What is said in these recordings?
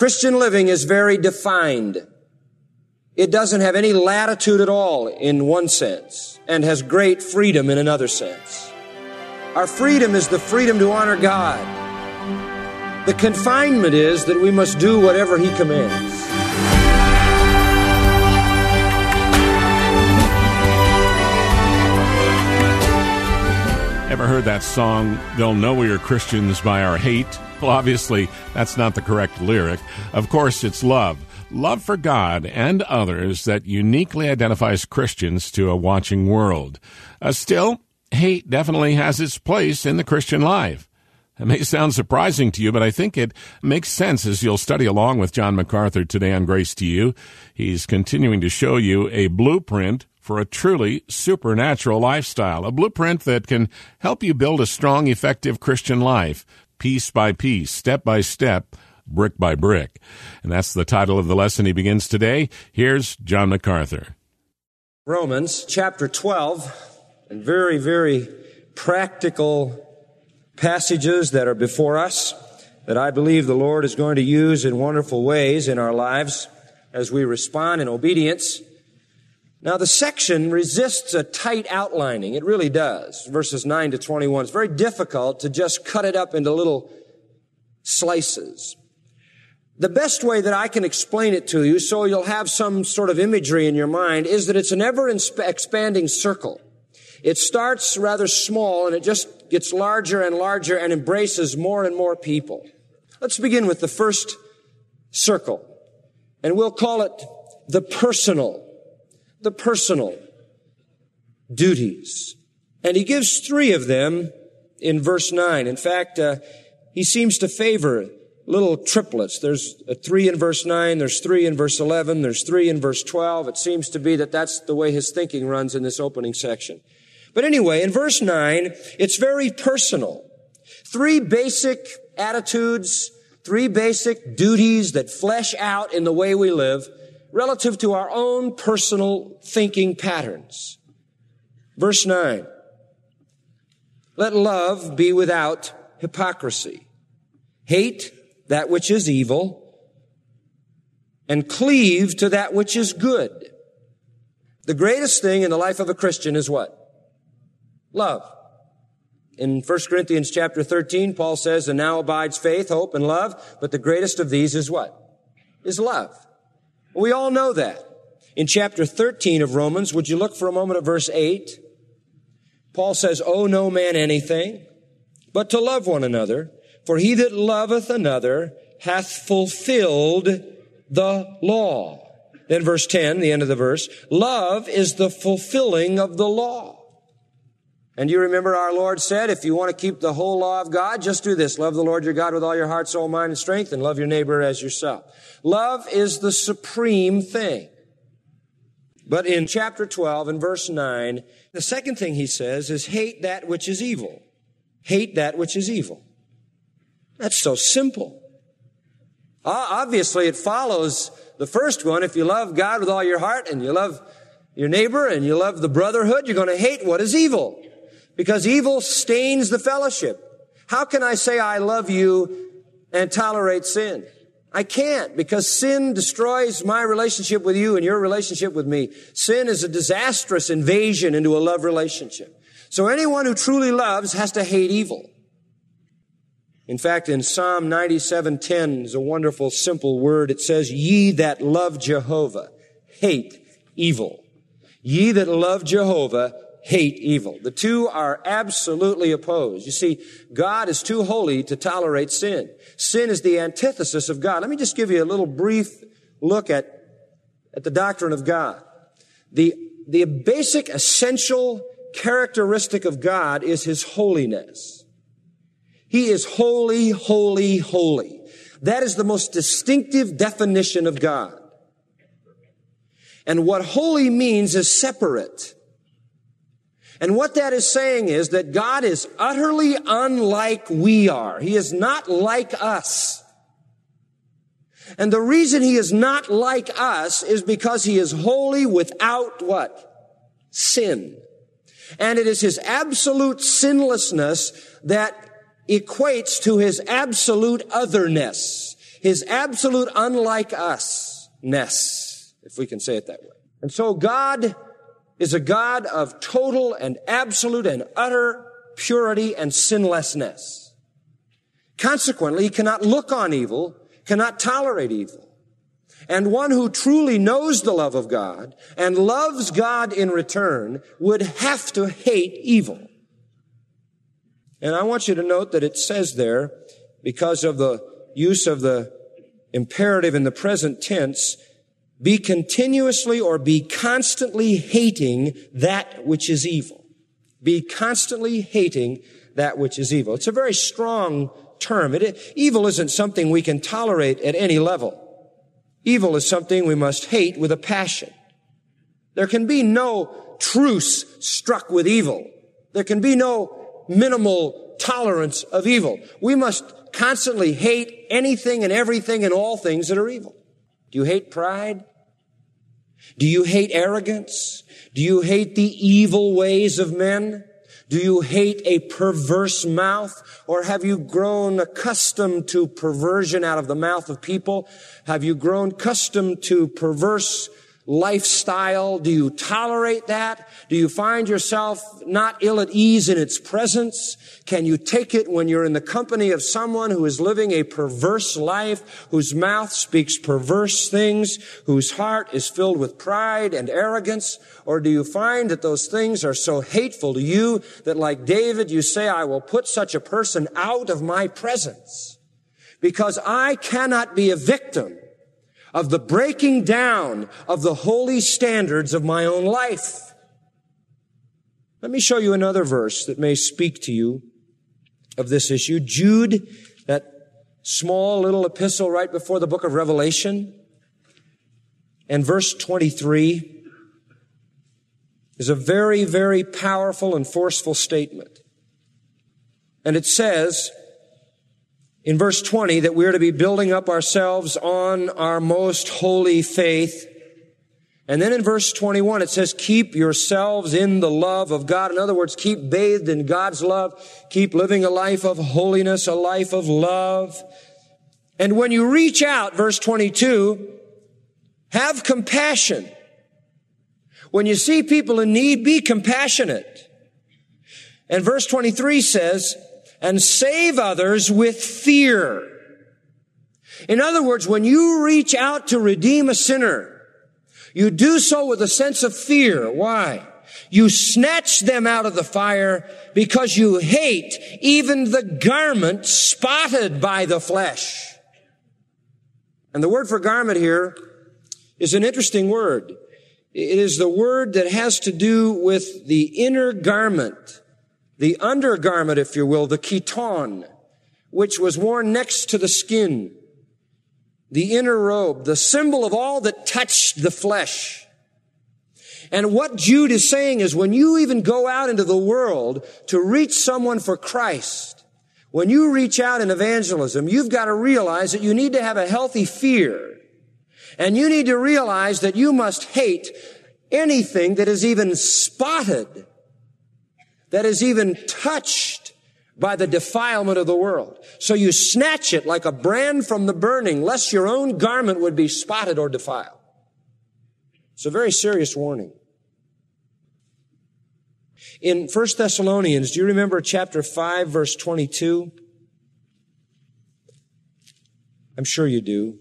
Christian living is very defined. It doesn't have any latitude at all in one sense and has great freedom in another sense. Our freedom is the freedom to honor God. The confinement is that we must do whatever He commands. Ever heard that song, "They'll Know We Are Christians by Our Hate"? Well, obviously, that's not the correct lyric. Of course, it's love. Love for God and others that uniquely identifies Christians to a watching world. Still, hate definitely has its place in the Christian life. It may sound surprising to you, but I think it makes sense as you'll study along with John MacArthur today on Grace to You. He's continuing to show you a blueprint for a truly supernatural lifestyle, a blueprint that can help you build a strong, effective Christian life, piece by piece, step by step, brick by brick. And that's the title of the lesson he begins today. Here's John MacArthur. Romans chapter 12, and very, very practical passages that are before us that I believe the Lord is going to use in wonderful ways in our lives as we respond in obedience. Now, the section resists a tight outlining. It really does. Verses 9 to 21. It's very difficult to just cut it up into little slices. The best way that I can explain it to you so you'll have some sort of imagery in your mind is that it's an ever-expanding circle. It starts rather small and it just gets larger and larger and embraces more and more people. Let's begin with the first circle, and we'll call it the personal duties. And he gives 3 of them in verse 9. In fact, he seems to favor little triplets. There's a 3 in verse 9, there's 3 in verse 11, there's 3 in verse 12. It seems to be that that's the way his thinking runs in this opening section. But anyway, in verse 9, it's very personal. 3 basic attitudes, 3 basic duties that flesh out in the way we live relative to our own personal thinking patterns. Verse 9, let love be without hypocrisy. Hate that which is evil and cleave to that which is good. The greatest thing in the life of a Christian is what? Love. In 1 Corinthians chapter 13, Paul says, and now abides faith, hope, and love, but the greatest of these is what? Is love. We all know that. In chapter 13 of Romans, would you look for a moment at verse 8? Paul says, owe no man anything, but to love one another, for he that loveth another hath fulfilled the law. Then verse 10, the end of the verse, love is the fulfilling of the law. And you remember our Lord said, if you want to keep the whole law of God, just do this. Love the Lord your God with all your heart, soul, mind, and strength, and love your neighbor as yourself. Love is the supreme thing. But in chapter 12 and verse 9, the second thing he says is hate that which is evil. Hate that which is evil. That's so simple. Obviously, it follows the first one. If you love God with all your heart and you love your neighbor and you love the brotherhood, you're going to hate what is evil. Because evil stains the fellowship. How can I say I love you and tolerate sin? I can't, because sin destroys my relationship with you and your relationship with me. Sin is a disastrous invasion into a love relationship. So anyone who truly loves has to hate evil. In fact, in Psalm 97:10 is a wonderful, simple word. It says, ye that love Jehovah hate evil. Ye that love Jehovah hate evil. The two are absolutely opposed. You see, God is too holy to tolerate sin. Sin is the antithesis of God. Let me just give you a little brief look at the doctrine of God. The basic essential characteristic of God is His holiness. He is holy, holy, holy. That is the most distinctive definition of God. And what holy means is separate. And what that is saying is that God is utterly unlike we are. He is not like us. And the reason He is not like us is because He is holy without what? Sin. And it is His absolute sinlessness that equates to His absolute otherness. his absolute unlike us-ness, if we can say it that way. And so God is a God of total and absolute and utter purity and sinlessness. Consequently, he cannot look on evil, cannot tolerate evil. And one who truly knows the love of God and loves God in return would have to hate evil. And I want you to note that it says there, because of the use of the imperative in the present tense, be continuously or be constantly hating that which is evil. Be constantly hating that which is evil. It's a very strong term. Evil isn't something we can tolerate at any level. Evil is something we must hate with a passion. There can be no truce struck with evil. There can be no minimal tolerance of evil. We must constantly hate anything and everything and all things that are evil. Do you hate pride? Do you hate arrogance? Do you hate the evil ways of men? Do you hate a perverse mouth? Or have you grown accustomed to perversion out of the mouth of people? Have you grown accustomed to perverse lifestyle? Do you tolerate that? Do you find yourself not ill at ease in its presence? Can you take it when you're in the company of someone who is living a perverse life, whose mouth speaks perverse things, whose heart is filled with pride and arrogance? Or do you find that those things are so hateful to you that, like David, you say, I will put such a person out of my presence because I cannot be a victim of the breaking down of the holy standards of my own life? Let me show you another verse that may speak to you of this issue. Jude, that small little epistle right before the book of Revelation, and verse 23 is a very, very powerful and forceful statement. And it says in verse 20 that we're to be building up ourselves on our most holy faith. And then in verse 21, it says, keep yourselves in the love of God. In other words, keep bathed in God's love. Keep living a life of holiness, a life of love. And when you reach out, verse 22, have compassion. When you see people in need, be compassionate. And verse 23 says, and save others with fear. In other words, when you reach out to redeem a sinner, you do so with a sense of fear. Why? You snatch them out of the fire because you hate even the garment spotted by the flesh. And the word for garment here is an interesting word. It is the word that has to do with the inner garment, the undergarment, if you will, the chiton, which was worn next to the skin. The inner robe, the symbol of all that touched the flesh. And what Jude is saying is when you even go out into the world to reach someone for Christ, when you reach out in evangelism, you've got to realize that you need to have a healthy fear. And you need to realize that you must hate anything that is even spotted, that is even touched by the defilement of the world. So you snatch it like a brand from the burning, lest your own garment would be spotted or defiled. It's a very serious warning. In 1 Thessalonians, do you remember chapter 5, verse 22? I'm sure you do.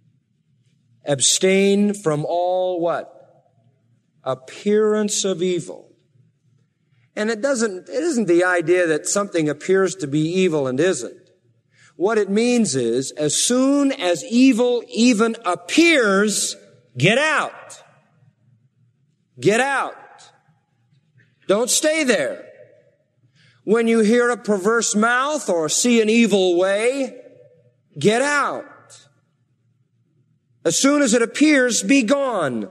Abstain from all what? Appearance of evil. And it isn't the idea that something appears to be evil and isn't. What it means is, as soon as evil even appears, get out. Get out. Don't stay there. When you hear a perverse mouth or see an evil way, get out. As soon as it appears, be gone.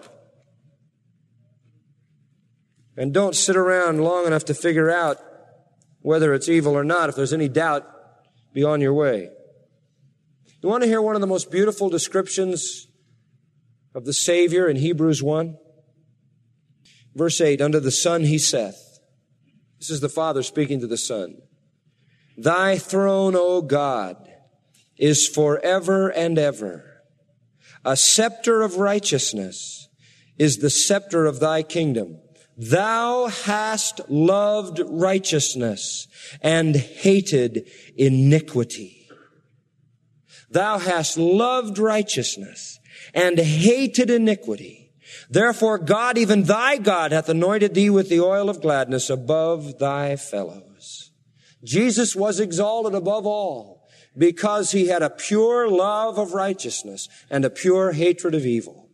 And don't sit around long enough to figure out whether it's evil or not. If there's any doubt, be on your way. You want to hear one of the most beautiful descriptions of the Savior in Hebrews 1? Verse 8, unto the Son he saith. This is the Father speaking to the Son. Thy throne, O God, is forever and ever. A scepter of righteousness is the scepter of thy kingdom. Thou hast loved righteousness and hated iniquity. Thou hast loved righteousness and hated iniquity. Therefore God, even thy God, hath anointed thee with the oil of gladness above thy fellows. Jesus was exalted above all because he had a pure love of righteousness and a pure hatred of evil.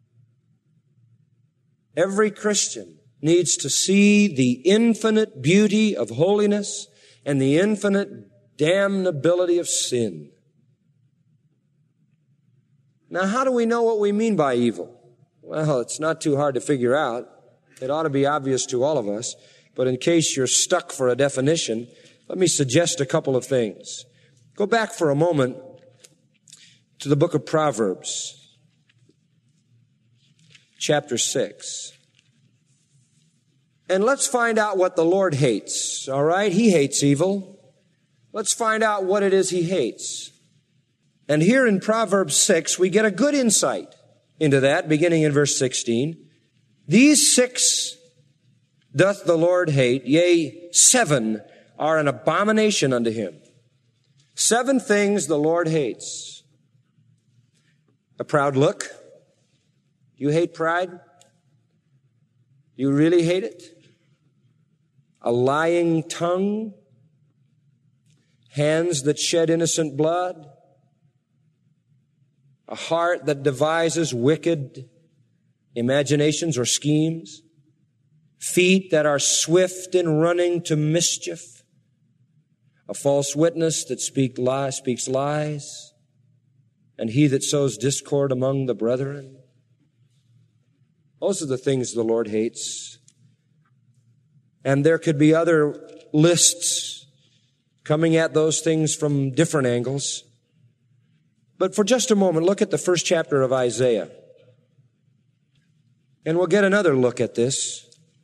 Every Christian needs to see the infinite beauty of holiness and the infinite damnability of sin. Now, how do we know what we mean by evil? Well, it's not too hard to figure out. It ought to be obvious to all of us. But in case you're stuck for a definition, let me suggest a couple of things. Go back for a moment to the book of Proverbs, chapter 6. And let's find out what the Lord hates, all right? He hates evil. Let's find out what it is he hates. And here in Proverbs 6, we get a good insight into that, beginning in verse 16. These 6 doth the Lord hate, yea, 7 are an abomination unto him. 7 things the Lord hates. A proud look. You hate pride? You really hate it? A lying tongue, hands that shed innocent blood, a heart that devises wicked imaginations or schemes, feet that are swift in running to mischief, a false witness that speaks lies, and he that sows discord among the brethren. Those are the things the Lord hates. And there could be other lists coming at those things from different angles. But for just a moment, look at the first chapter of Isaiah. And we'll get another look at this.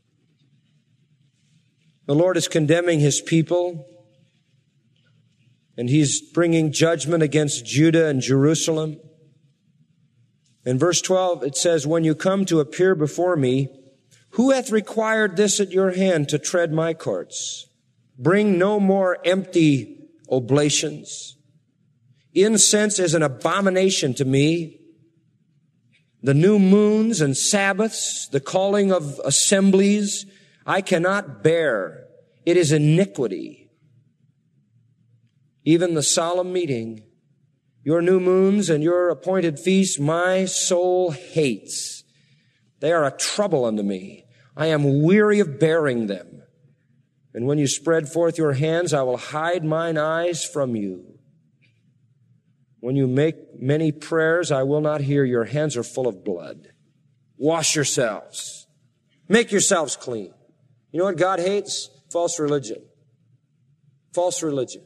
The Lord is condemning his people, and he's bringing judgment against Judah and Jerusalem. In verse 12, it says, when you come to appear before me, who hath required this at your hand to tread my courts? Bring no more empty oblations. Incense is an abomination to me. The new moons and Sabbaths, the calling of assemblies, I cannot bear. It is iniquity. Even the solemn meeting, your new moons and your appointed feasts, my soul hates. They are a trouble unto me. I am weary of bearing them. And when you spread forth your hands, I will hide mine eyes from you. When you make many prayers, I will not hear. Your hands are full of blood. Wash yourselves. Make yourselves clean. You know what God hates? False religion. False religion.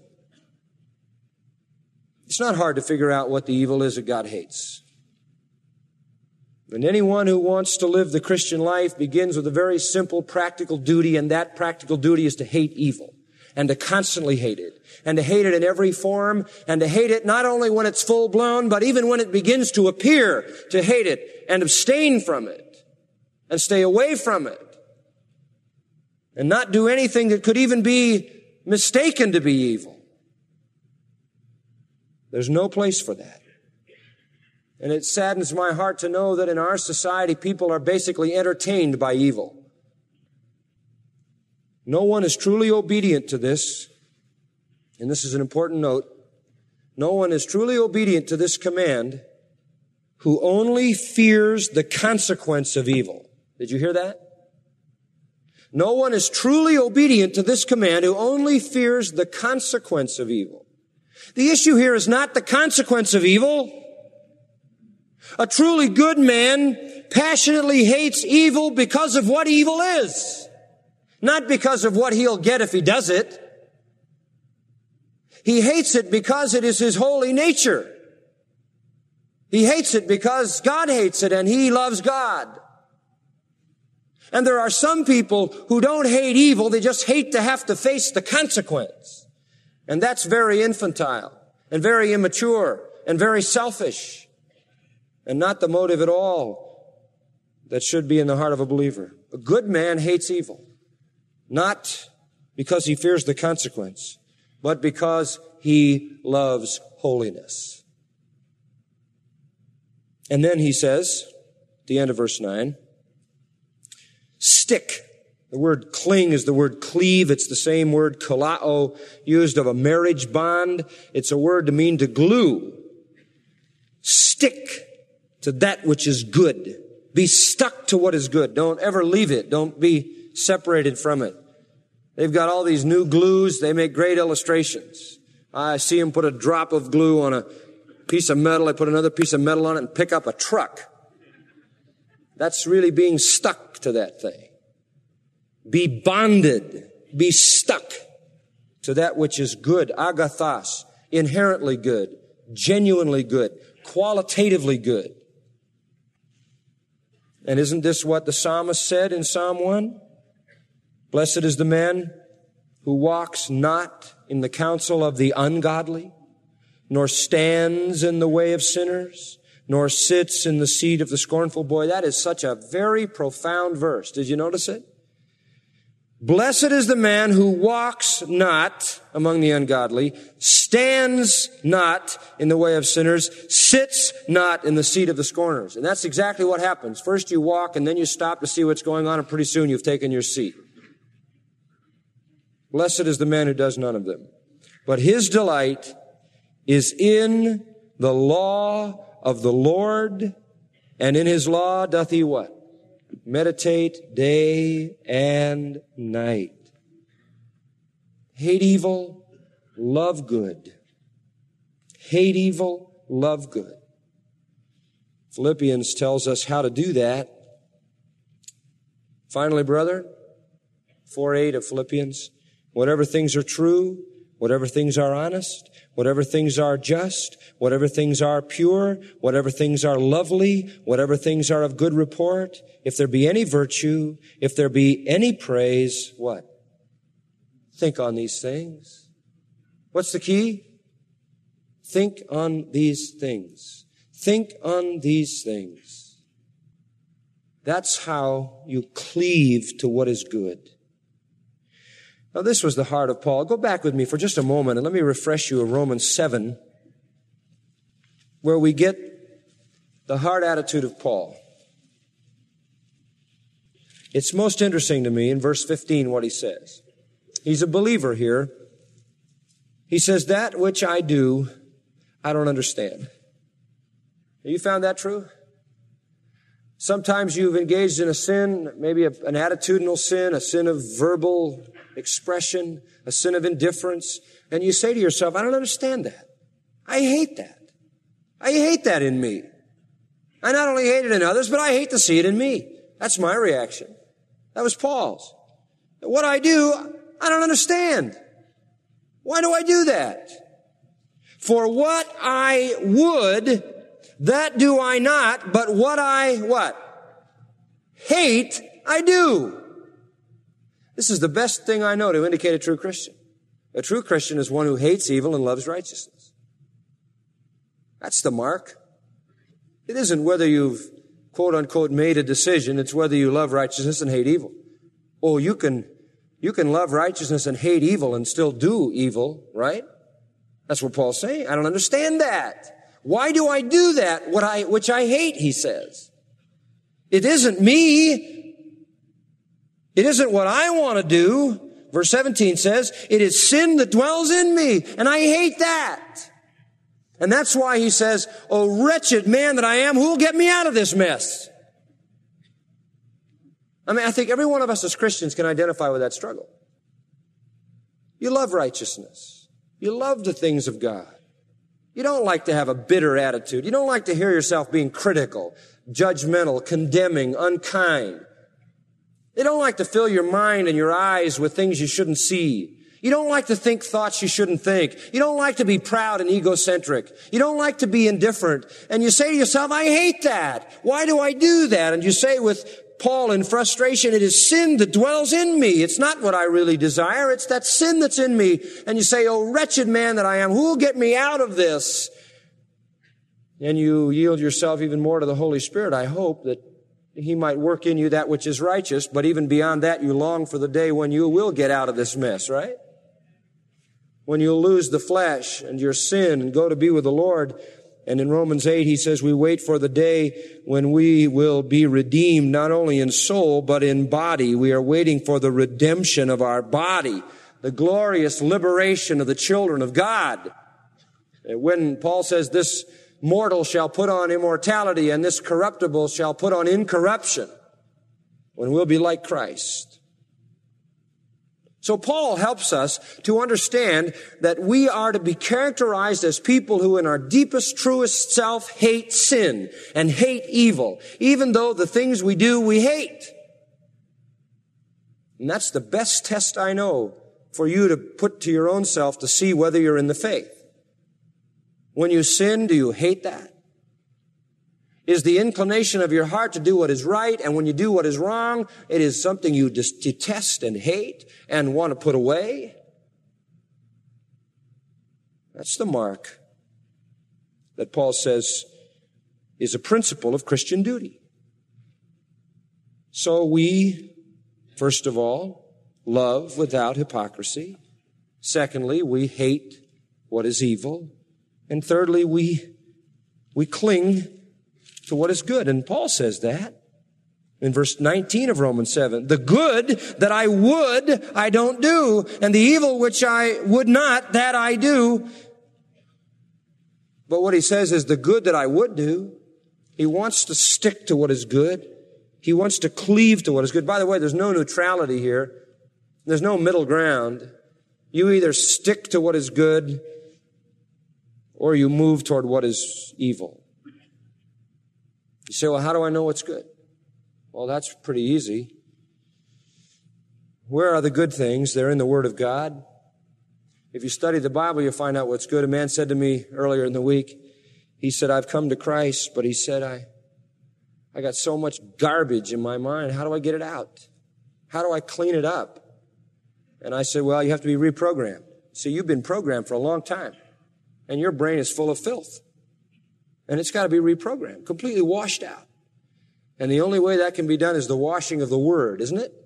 It's not hard to figure out what the evil is that God hates. And anyone who wants to live the Christian life begins with a very simple practical duty, and that practical duty is to hate evil and to constantly hate it and to hate it in every form and to hate it not only when it's full blown, but even when it begins to appear, to hate it and abstain from it and stay away from it and not do anything that could even be mistaken to be evil. There's no place for that. And it saddens my heart to know that in our society, people are basically entertained by evil. No one is truly obedient to this, and this is an important note. No one is truly obedient to this command who only fears the consequence of evil. Did you hear that? No one is truly obedient to this command who only fears the consequence of evil. The issue here is not the consequence of evil. A truly good man passionately hates evil because of what evil is, not because of what he'll get if he does it. He hates it because it is his holy nature. He hates it because God hates it and he loves God. And there are some people who don't hate evil, they just hate to have to face the consequence. And that's very infantile. and very immature and very selfish, and not the motive at all that should be in the heart of a believer. A good man hates evil, not because he fears the consequence, but because he loves holiness. And then he says, at the end of verse 9, stick. The word cling is the word cleave. It's the same word kalao used of a marriage bond. It's a word to mean to glue. Stick to that which is good. Be stuck to what is good. Don't ever leave it. Don't be separated from it. They've got all these new glues. They make great illustrations. I see them put a drop of glue on a piece of metal. They put another piece of metal on it and pick up a truck. That's really being stuck to that thing. Be bonded, be stuck to that which is good, agathos, inherently good, genuinely good, qualitatively good. And isn't this what the psalmist said in Psalm 1? Blessed is the man who walks not in the counsel of the ungodly, nor stands in the way of sinners, nor sits in the seat of the scornful. Boy, that is such a very profound verse. Did you notice it? Blessed is the man who walks not among the ungodly, stands not in the way of sinners, sits not in the seat of the scorners. And that's exactly what happens. First you walk and then you stop to see what's going on, and pretty soon you've taken your seat. Blessed is the man who does none of them. But his delight is in the law of the Lord, and in his law doth he what? Meditate day and night. Hate evil, love good. Hate evil, love good. Philippians tells us how to do that. Finally, brethren, 4:8 of Philippians, whatever things are true, whatever things are honest, whatever things are just, whatever things are pure, whatever things are lovely, whatever things are of good report, if there be any virtue, if there be any praise, what? Think on these things. What's the key? Think on these things. Think on these things. That's how you cleave to what is good. Now, this was the heart of Paul. Go back with me for just a moment and let me refresh you of Romans 7, where we get the heart attitude of Paul. It's most interesting to me in verse 15 what he says. He's a believer here. He says, that which I do, I don't understand. Have you found that true? Sometimes you've engaged in a sin, maybe an attitudinal sin, a sin of verbal expression, a sin of indifference, and you say to yourself, I don't understand that. I hate that. I hate that in me. I not only hate it in others, but I hate to see it in me. That's my reaction. That was Paul's. What I do, I don't understand. Why do I do that? For what I would, that do I not, but what I, hate, I do. This is the best thing I know to indicate a true Christian. A true Christian is one who hates evil and loves righteousness. That's the mark. It isn't whether you've, quote unquote, made a decision. It's whether you love righteousness and hate evil. Oh, you can love righteousness and hate evil and still do evil, right? That's what Paul's saying. I don't understand that. Why do I do that, which I hate, he says? It isn't me. It isn't what I want to do. Verse 17 says, it is sin that dwells in me, and I hate that. And that's why he says, oh, wretched man that I am, who will get me out of this mess? I think every one of us as Christians can identify with that struggle. You love righteousness. You love the things of God. You don't like to have a bitter attitude. You don't like to hear yourself being critical, judgmental, condemning, unkind. You don't like to fill your mind and your eyes with things you shouldn't see. You don't like to think thoughts you shouldn't think. You don't like to be proud and egocentric. You don't like to be indifferent. And you say to yourself, I hate that. Why do I do that? And you say with Paul in frustration, it is sin that dwells in me. It's not what I really desire. It's that sin that's in me. And you say, oh, wretched man that I am, who will get me out of this? And you yield yourself even more to the Holy Spirit. I hope that He might work in you that which is righteous, but even beyond that, you long for the day when you will get out of this mess, right? When you'll lose the flesh and your sin and go to be with the Lord. And in Romans 8, he says, we wait for the day when we will be redeemed, not only in soul, but in body. We are waiting for the redemption of our body, the glorious liberation of the children of God. When Paul says this mortal shall put on immortality and this corruptible shall put on incorruption, when we'll be like Christ. So Paul helps us to understand that we are to be characterized as people who in our deepest, truest self hate sin and hate evil, even though the things we do we hate. And that's the best test I know for you to put to your own self to see whether you're in the faith. When you sin, do you hate that? Is the inclination of your heart to do what is right, and when you do what is wrong, it is something you detest and hate and want to put away? That's the mark that Paul says is a principle of Christian duty. So we, first of all, love without hypocrisy. Secondly, we hate what is evil. And thirdly, we cling to what is good. And Paul says that in verse 19 of Romans 7. The good that I would, I don't do, and the evil which I would not, that I do. But what he says is the good that I would do. He wants to stick to what is good. He wants to cleave to what is good. By the way, there's no neutrality here. There's no middle ground. You either stick to what is good or you move toward what is evil. You say, well, how do I know what's good? Well, that's pretty easy. Where are the good things? They're in the Word of God. If you study the Bible, you'll find out what's good. A man said to me earlier in the week, he said, I've come to Christ, but he said, I got so much garbage in my mind. How do I get it out? How do I clean it up? And I said, well, you have to be reprogrammed. See, you've been programmed for a long time, and your brain is full of filth. And it's got to be reprogrammed, completely washed out. And the only way that can be done is the washing of the Word, isn't it?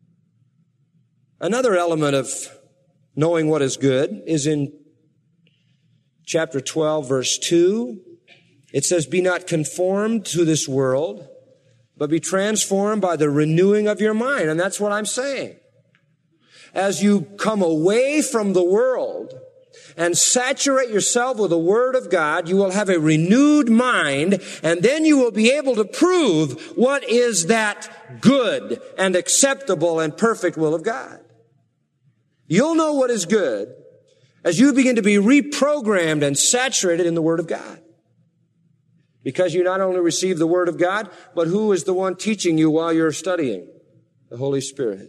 Another element of knowing what is good is in chapter 12, verse 2. It says, be not conformed to this world, but be transformed by the renewing of your mind. And that's what I'm saying. As you come away from the world and saturate yourself with the Word of God, you will have a renewed mind, and then you will be able to prove what is that good and acceptable and perfect will of God. You'll know what is good as you begin to be reprogrammed and saturated in the Word of God. Because you not only receive the Word of God, but who is the one teaching you while you're studying? The Holy Spirit.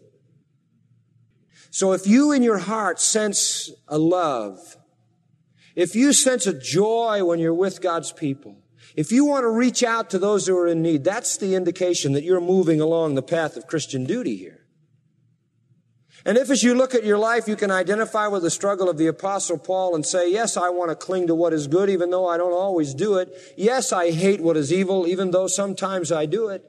So if you in your heart sense a love, if you sense a joy when you're with God's people, if you want to reach out to those who are in need, that's the indication that you're moving along the path of Christian duty here. And if as you look at your life, you can identify with the struggle of the Apostle Paul and say, yes, I want to cling to what is good, even though I don't always do it. Yes, I hate what is evil, even though sometimes I do it.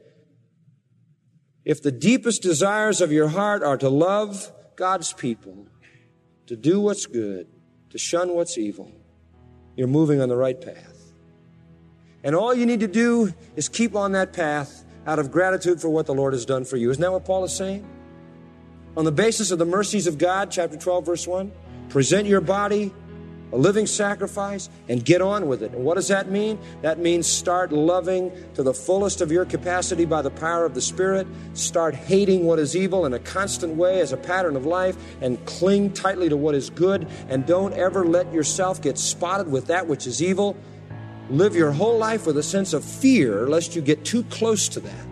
If the deepest desires of your heart are to love God's people, to do what's good, to shun what's evil, you're moving on the right path. And all you need to do is keep on that path out of gratitude for what the Lord has done for you. Isn't that what Paul is saying? On the basis of the mercies of God, chapter 12, verse 1, present your body a living sacrifice and get on with it. And what does that mean? That means start loving to the fullest of your capacity by the power of the Spirit. Start hating what is evil in a constant way as a pattern of life, and cling tightly to what is good. And don't ever let yourself get spotted with that which is evil. Live your whole life with a sense of fear lest you get too close to that,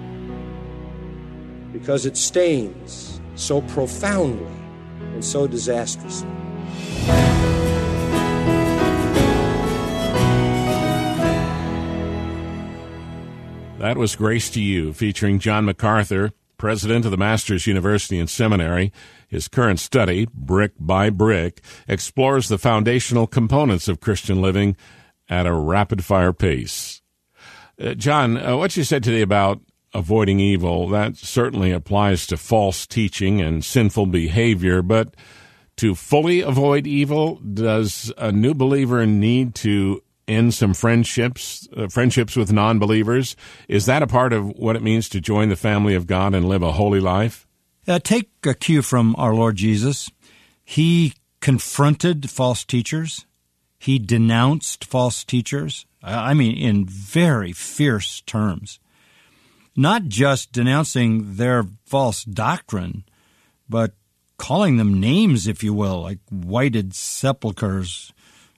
because it stains so profoundly and so disastrously. That was Grace to You, featuring John MacArthur, president of the Masters University and Seminary. His current study, Brick by Brick, explores the foundational components of Christian living at a rapid-fire pace. John, what you said today about avoiding evil, that certainly applies to false teaching and sinful behavior, but to fully avoid evil, does a new believer need to end some friendships with non-believers? Is that a part of what it means to join the family of God and live a holy life? Take a cue from our Lord Jesus. He confronted false teachers. He denounced false teachers. I mean, in very fierce terms. Not just denouncing their false doctrine, but calling them names, if you will, like whited sepulchres,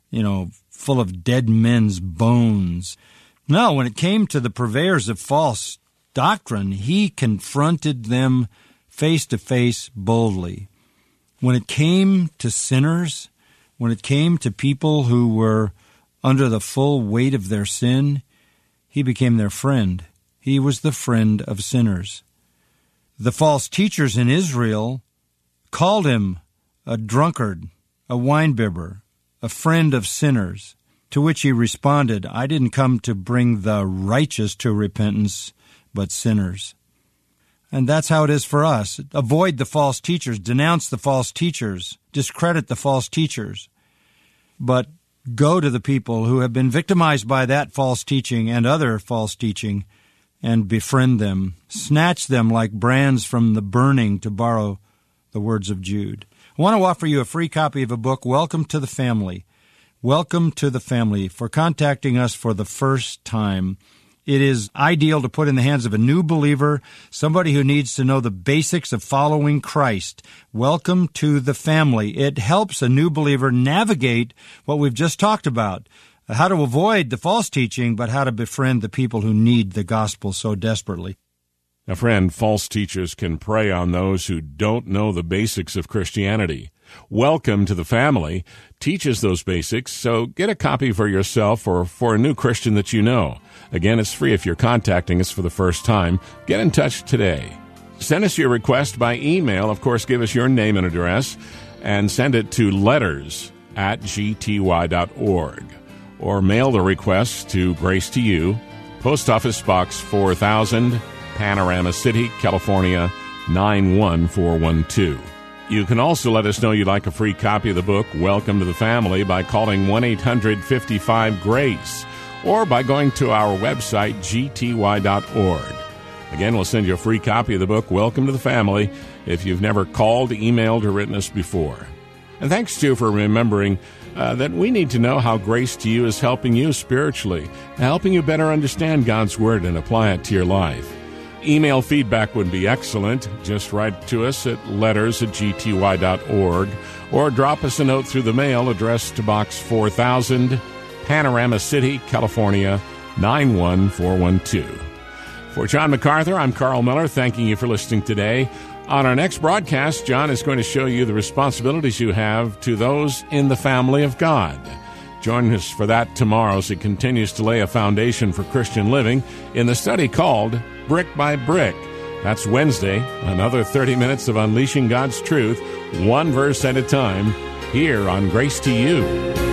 full of dead men's bones. No, when it came to the purveyors of false doctrine, he confronted them face to face boldly. When it came to sinners, when it came to people who were under the full weight of their sin, he became their friend. He was the friend of sinners. The false teachers in Israel called him a drunkard, a winebibber, a friend of sinners, to which he responded, I didn't come to bring the righteous to repentance, but sinners. And that's how it is for us. Avoid the false teachers, denounce the false teachers, discredit the false teachers, but go to the people who have been victimized by that false teaching and other false teaching and befriend them. Snatch them like brands from the burning, to borrow the words of Jude. I want to offer you a free copy of a book, Welcome to the Family. Welcome to the Family. For contacting us for the first time, it is ideal to put in the hands of a new believer, somebody who needs to know the basics of following Christ. Welcome to the Family. It helps a new believer navigate what we've just talked about, how to avoid the false teaching, but how to befriend the people who need the gospel so desperately. Now, friend, false teachers can prey on those who don't know the basics of Christianity. Welcome to the Family teaches those basics, so get a copy for yourself or for a new Christian that you know. Again, it's free if you're contacting us for the first time. Get in touch today. Send us your request by email. Of course, give us your name and address, and send it to letters@gty.org. Or mail the request to Grace to You, Post Office Box 4000, Panorama City, California, 91412. You can also let us know you'd like a free copy of the book, Welcome to the Family, by calling 1-800-55-GRACE or by going to our website, gty.org. Again, we'll send you a free copy of the book, Welcome to the Family, if you've never called, emailed, or written us before. And thanks, too, for remembering that we need to know how Grace to You is helping you spiritually, helping you better understand God's Word and apply it to your life. Email feedback would be excellent. Just write to us at letters@gty.org or drop us a note through the mail addressed to Box 4000, Panorama City, California, 91412. For John MacArthur, I'm Carl Miller, thanking you for listening today. On our next broadcast, John is going to show you the responsibilities you have to those in the family of God. Join us for that tomorrow as he continues to lay a foundation for Christian living in the study called Brick by Brick. That's Wednesday, another 30 minutes of unleashing God's truth, one verse at a time, here on Grace to You.